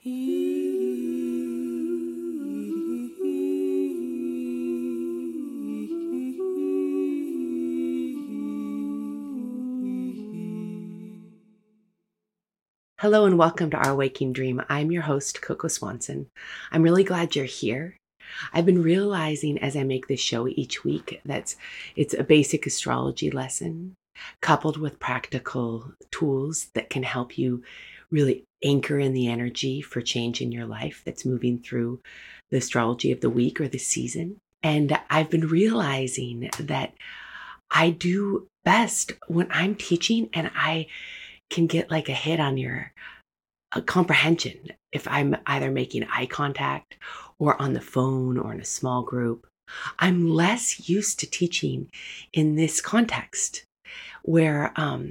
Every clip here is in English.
Hello and welcome to Our Waking Dream. I'm your host, Coco Swanson. I'm really glad you're here. I've been realizing as I make this show each week that it's a basic astrology lesson coupled with practical tools that can help you really anchor in the energy for change in your life that's moving through the astrology of the week or the season. And I've been realizing that I do best when I'm teaching and I can get like a hit on your comprehension if I'm either making eye contact or on the phone or in a small group. I'm less used to teaching in this context where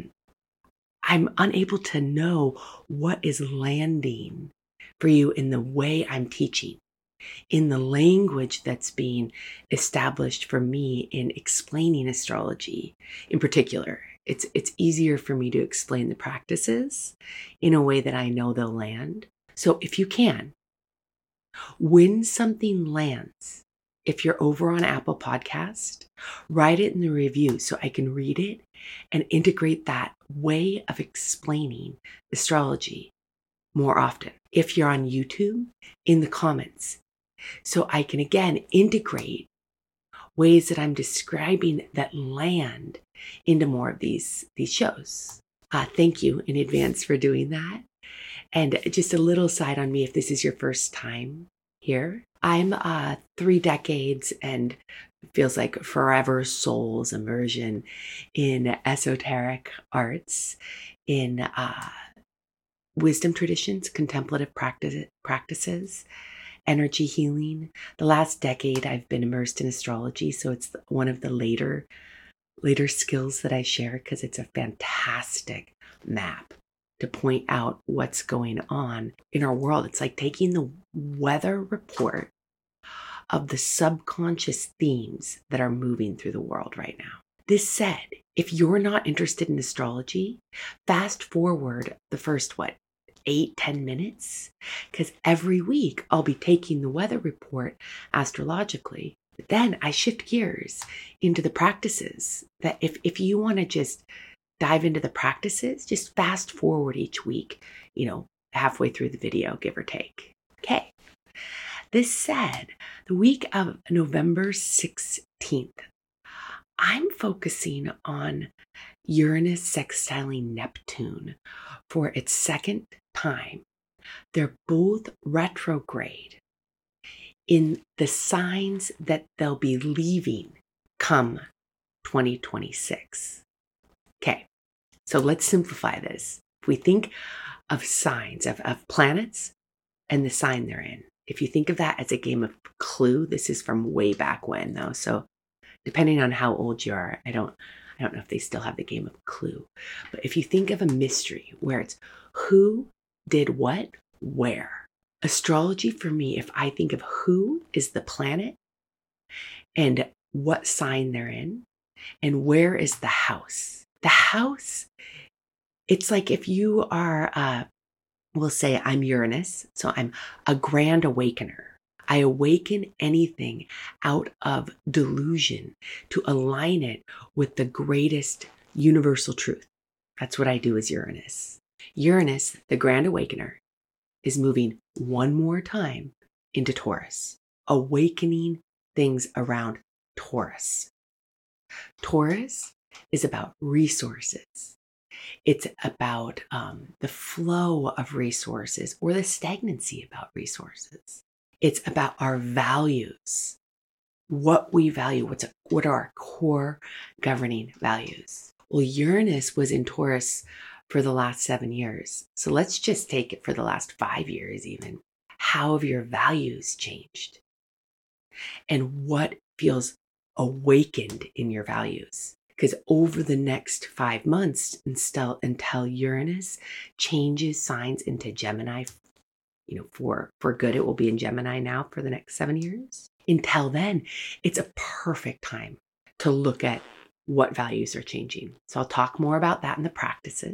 I'm unable to know what is landing for you in the way I'm teaching, in the language that's being established for me in explaining astrology in particular. It's easier for me to explain the practices in a way that I know they'll land. So if you can, when something lands, if you're over on Apple Podcast, write it in the review so I can read it and integrate that way of explaining astrology more often. If you're on YouTube, in the comments, so I can again integrate ways that I'm describing that land into more of these shows. Thank you in advance for doing that. And just a little side on me if this is your first time here. I'm 3 decades and feels like forever soul's immersion in esoteric arts, in wisdom traditions, contemplative practices, energy healing. The last decade I've been immersed in astrology, so it's one of the later skills that I share because it's a fantastic map to point out what's going on in our world. It's like taking the weather report of the subconscious themes that are moving through the world right now. This said, if you're not interested in astrology, fast forward the first 8-10 minutes, because every week I'll be taking the weather report astrologically. But then I shift gears into the practices that if you want to just dive into the practices, just fast forward each week, halfway through the video, give or take. Okay. This said, the week of November 16th, I'm focusing on Uranus sextiling Neptune for its second time. They're both retrograde in the signs that they'll be leaving come 2026. Okay, so let's simplify this. If we think of signs, of planets and the sign they're in, if you think of that as a game of Clue, this is from way back when though, so depending on how old you are, I don't know if they still have the game of Clue, but if you think of a mystery where it's who did what, where. Astrology for me, if I think of who is the planet and what sign they're in and where is the house. The house, it's like if you are, we'll say I'm Uranus, so I'm a grand awakener. I awaken anything out of delusion to align it with the greatest universal truth. That's what I do as Uranus. Uranus, the grand awakener, is moving one more time into Taurus, awakening things around Taurus. Taurus is about resources. It's about the flow of resources or the stagnancy about resources. It's about our values, what we value, what are our core governing values. Well, Uranus was in Taurus for the last 7 years. So let's just take it for the last 5 years even. How have your values changed? And what feels awakened in your values? Because over the next 5 months, until Uranus changes signs into Gemini, for good, it will be in Gemini now for the next 7 years. Until then, it's a perfect time to look at what values are changing. So I'll talk more about that in the practices.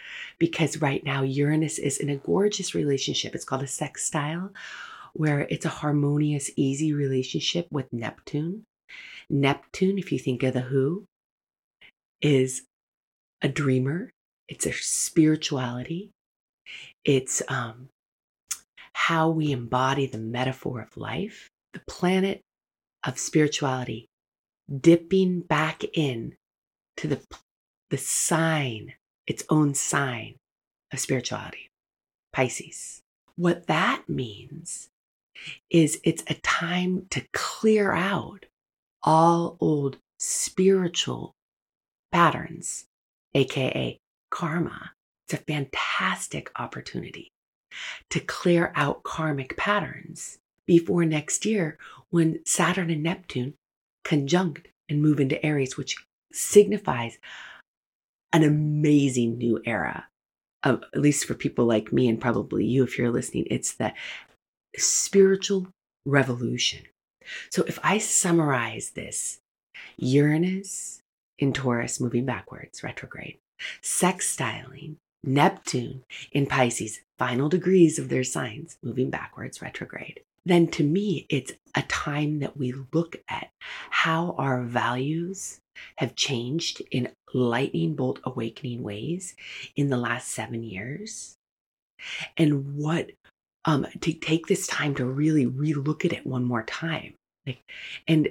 because right now Uranus is in a gorgeous relationship. It's called a sextile, where it's a harmonious, easy relationship with Neptune. Neptune, if you think of the Who, is a dreamer. It's a spirituality. It's how we embody the metaphor of life, the planet of spirituality, dipping back in to the sign, its own sign of spirituality, Pisces. What that means is it's a time to clear out all old spiritual patterns, aka karma. It's a fantastic opportunity to clear out karmic patterns before next year when Saturn and Neptune conjunct and move into Aries, which signifies an amazing new era. At least for people like me and probably you, if you're listening, it's the spiritual revolution. So if I summarize this, Uranus in Taurus moving backwards, retrograde, sextiling, Neptune in Pisces, final degrees of their signs, moving backwards, retrograde. Then to me, it's a time that we look at how our values have changed in lightning bolt awakening ways in the last 7 years. And what, to take this time to really relook at it one more time. And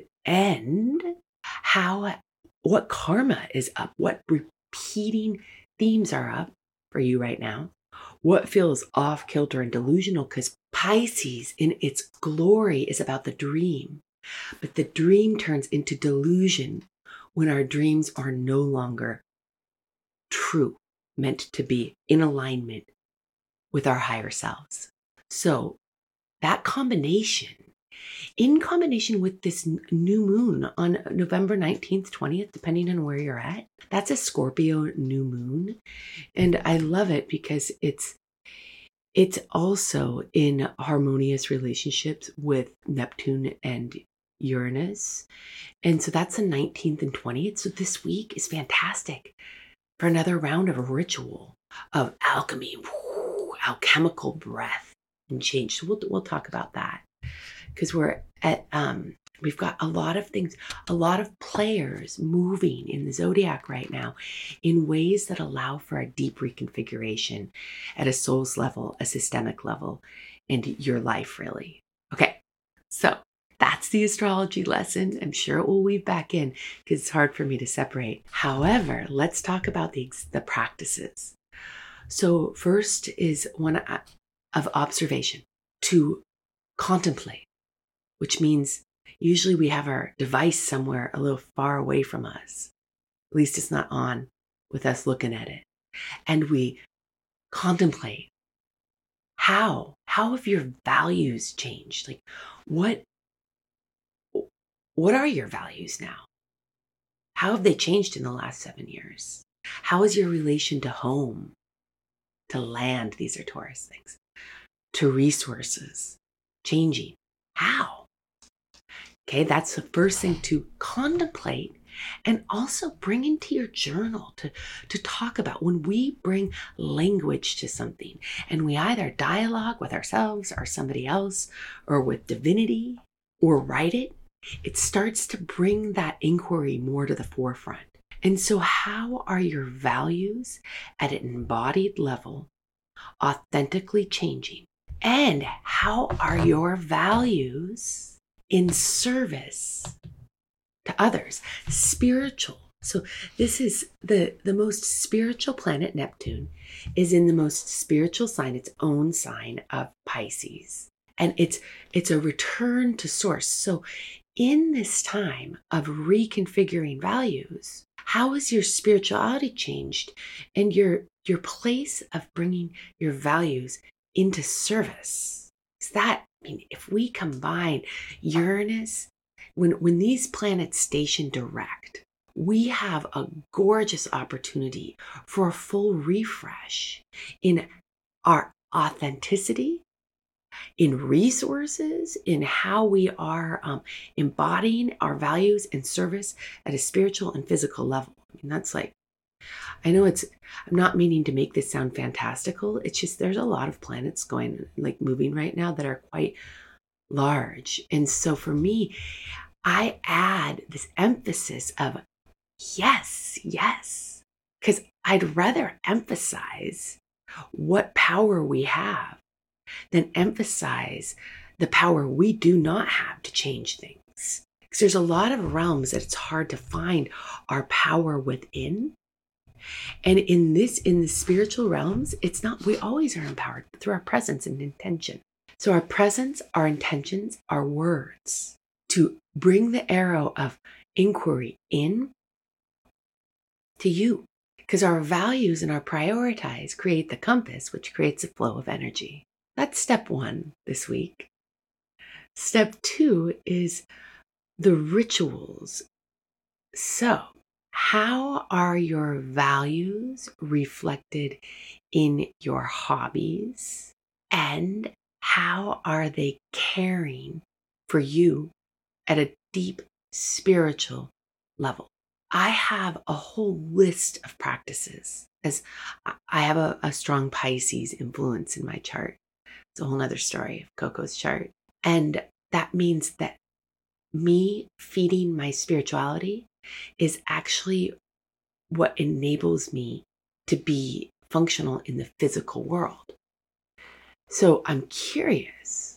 how, what karma is up, what repeating themes are up for you right now, what feels off kilter and delusional, because Pisces in its glory is about the dream, but the dream turns into delusion when our dreams are no longer true, meant to be in alignment with our higher selves. So that combination, in combination with this new moon on November 19th, 20th, depending on where you're at, that's a Scorpio new moon. And I love it because it's also in harmonious relationships with Neptune and Uranus. And so that's the 19th and 20th. So this week is fantastic for another round of ritual, of alchemy, alchemical breath and change. So we'll talk about that because we're at, we've got a lot of things, a lot of players moving in the zodiac right now in ways that allow for a deep reconfiguration at a soul's level, a systemic level, and your life really. Okay, so that's the astrology lesson. I'm sure it will weave back in because it's hard for me to separate. However, let's talk about the practices. So first is one of observation, to contemplate, which means usually we have our device somewhere a little far away from us. At least it's not on with us looking at it. And we contemplate how have your values changed? Like what are your values now? How have they changed in the last 7 years? How is your relation to home, to land? These are Taurus things. To resources changing. How? Okay, that's the first thing to contemplate and also bring into your journal to talk about. When we bring language to something and we either dialogue with ourselves or somebody else or with divinity or write it, it starts to bring that inquiry more to the forefront. And so how are your values at an embodied level authentically changing? And how are your values in service to others? Spiritual. So this is the most spiritual planet, Neptune, is in the most spiritual sign, its own sign of Pisces. And it's a return to source. So in this time of reconfiguring values, how has your spirituality changed and your place of bringing your values into service? Is that, I mean, if we combine Uranus, when these planets station direct, we have a gorgeous opportunity for a full refresh in our authenticity, in resources, in how we are embodying our values and service at a spiritual and physical level. I mean, that's like I know I'm not meaning to make this sound fantastical. It's just there's a lot of planets moving right now that are quite large. And so for me, I add this emphasis of yes, yes, because I'd rather emphasize what power we have than emphasize the power we do not have to change things. Because there's a lot of realms that it's hard to find our power within. And in the spiritual realms, it's not, we always are empowered through our presence and intention. So our presence, our intentions, our words to bring the arrow of inquiry in to you. Because our values and our prioritize create the compass, which creates a flow of energy. That's step 1 this week. Step 2 is the rituals. So, how are your values reflected in your hobbies? And how are they caring for you at a deep spiritual level? I have a whole list of practices, as I have a strong Pisces influence in my chart. It's a whole nother story of Coco's chart. And that means that me feeding my spirituality is actually what enables me to be functional in the physical world. So I'm curious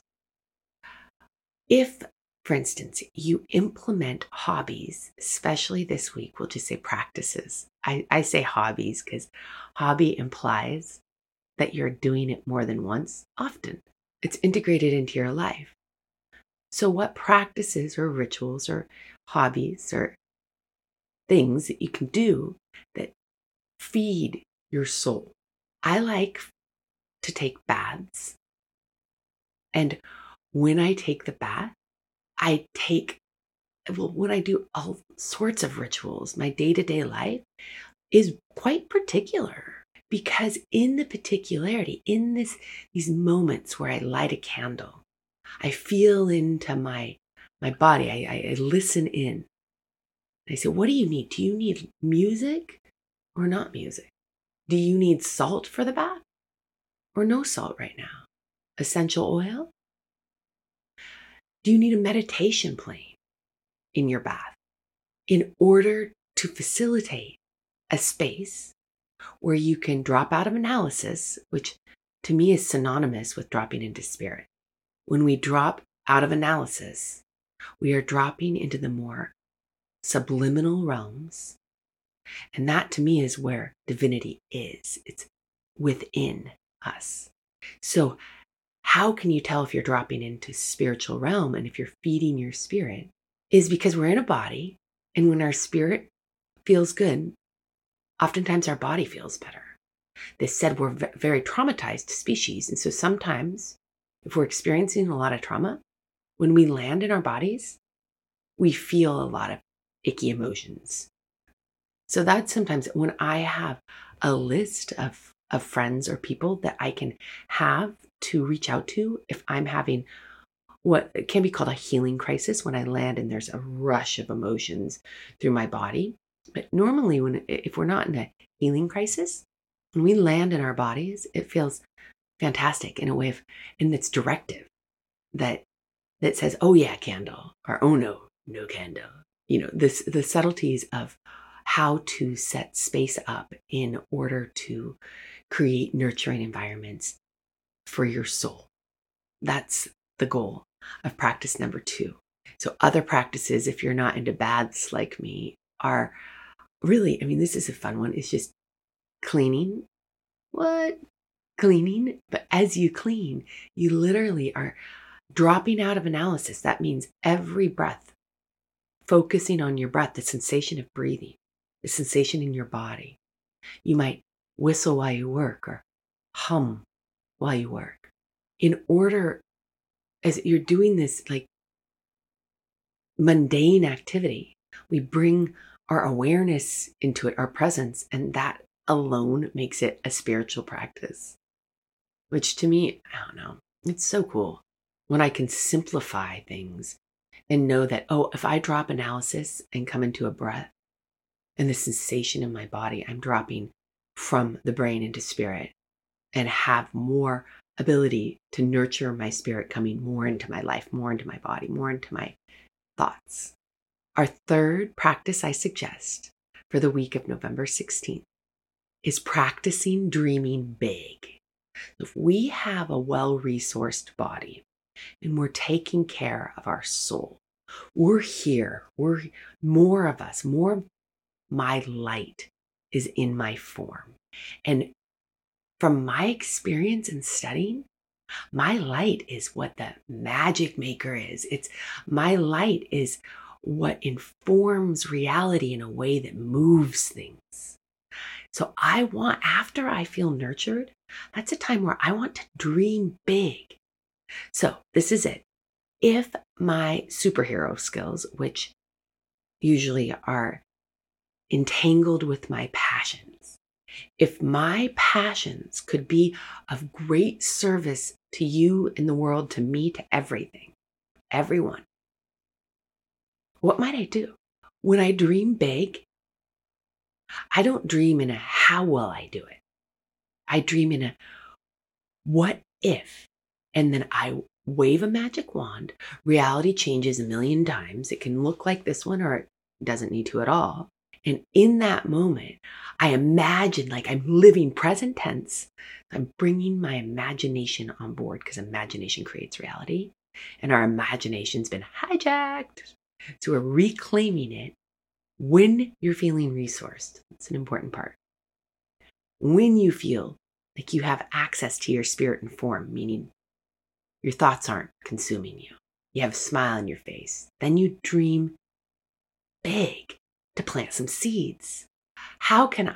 if, for instance, you implement hobbies, especially this week, we'll just say practices. I say hobbies because hobby implies that you're doing it more than once, often. It's integrated into your life. So what practices or rituals or hobbies or things that you can do that feed your soul? I like to take baths. And when I take the bath, when I do all sorts of rituals, my day-to-day life is quite particular, because in the particularity, in these moments where I light a candle, I feel into my body. I listen in. I say, what do you need? Do you need music or not music? Do you need salt for the bath or no salt right now? Essential oil? Do you need a meditation playing in your bath in order to facilitate a space where you can drop out of analysis, which to me is synonymous with dropping into spirit? When we drop out of analysis, we are dropping into the more subliminal realms. And that to me is where divinity is. It's within us. So how can you tell if you're dropping into spiritual realm and if you're feeding your spirit? Is because we're in a body, and when our spirit feels good, oftentimes our body feels better. They said we're very traumatized species. And so sometimes if we're experiencing a lot of trauma, when we land in our bodies, we feel a lot of icky emotions. So that's sometimes when I have a list of friends or people that I can have to reach out to if I'm having what can be called a healing crisis, when I land and there's a rush of emotions through my body. But normally if we're not in a healing crisis, when we land in our bodies, it feels fantastic in a way and it's directive that says, oh yeah, candle, or oh no candle. The subtleties of how to set space up in order to create nurturing environments for your soul. That's the goal of practice number 2. So other practices, if you're not into baths like me, are really, this is a fun one. It's just cleaning. What? Cleaning. But as you clean, you literally are dropping out of analysis. That means every breath, focusing on your breath, the sensation of breathing, the sensation in your body. You might whistle while you work or hum while you work. In order, as you're doing this like mundane activity, we bring our awareness into it, our presence, and that alone makes it a spiritual practice. Which to me, I don't know, it's so cool when I can simplify things and know that, oh, if I drop analysis and come into a breath, and the sensation in my body. I'm dropping from the brain into spirit and have more ability to nurture my spirit coming more into my life, more into my body, more into my thoughts. Our third practice I suggest for the week of November 16th is practicing dreaming big. If we have a well-resourced body and we're taking care of our soul, we're here, we're more of us, more of my light is in my form. And from my experience in studying, my light is what the magic maker is. My light is what informs reality in a way that moves things. So after I feel nurtured, that's a time where I want to dream big. So this is it. If my superhero skills, which usually are entangled with my passions, if my passions could be of great service to you in the world, to me, to everything, everyone, what might I do? When I dream big, I don't dream in a how will I do it. I dream in a what if, and then I wave a magic wand. Reality changes a million times. It can look like this one or it doesn't need to at all. And in that moment, I imagine like I'm living present tense. I'm bringing my imagination on board because imagination creates reality. And our imagination's been hijacked. So we're reclaiming it when you're feeling resourced. That's an important part. When you feel like you have access to your spirit and form, meaning your thoughts aren't consuming you. You have a smile on your face. Then you dream big to plant some seeds. How can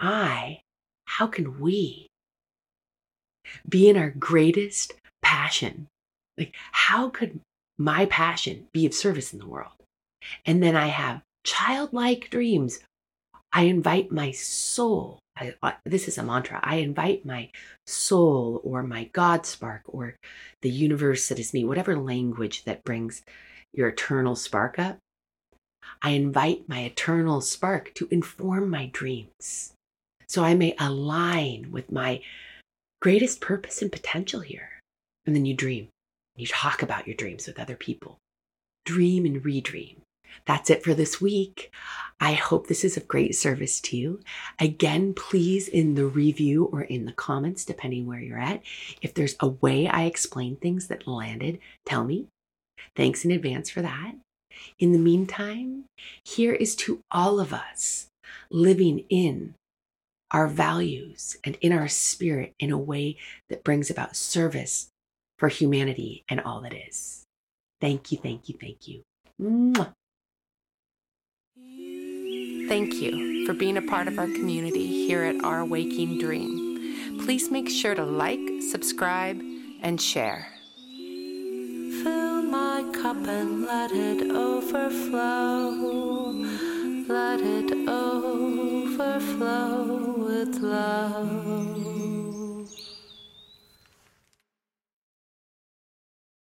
we be in our greatest passion? Like, how could my passion be of service in the world? And then I have childlike dreams. I invite my soul. This is a mantra. I invite my soul or my God spark or the universe that is me, whatever language that brings your eternal spark up. I invite my eternal spark to inform my dreams so I may align with my greatest purpose and potential here. And then you dream. You talk about your dreams with other people. Dream and redream. That's it for this week. I hope this is of great service to you. Again, please, in the review or in the comments, depending where you're at, if there's a way I explain things that landed, tell me. Thanks in advance for that. In the meantime, here is to all of us living in our values and in our spirit in a way that brings about service for humanity and all that is. Thank you, thank you, thank you. Mwah. Thank you for being a part of our community here at Our Waking Dream. Please make sure to like, subscribe, and share. Fill my cup and let it overflow. Let it overflow with love.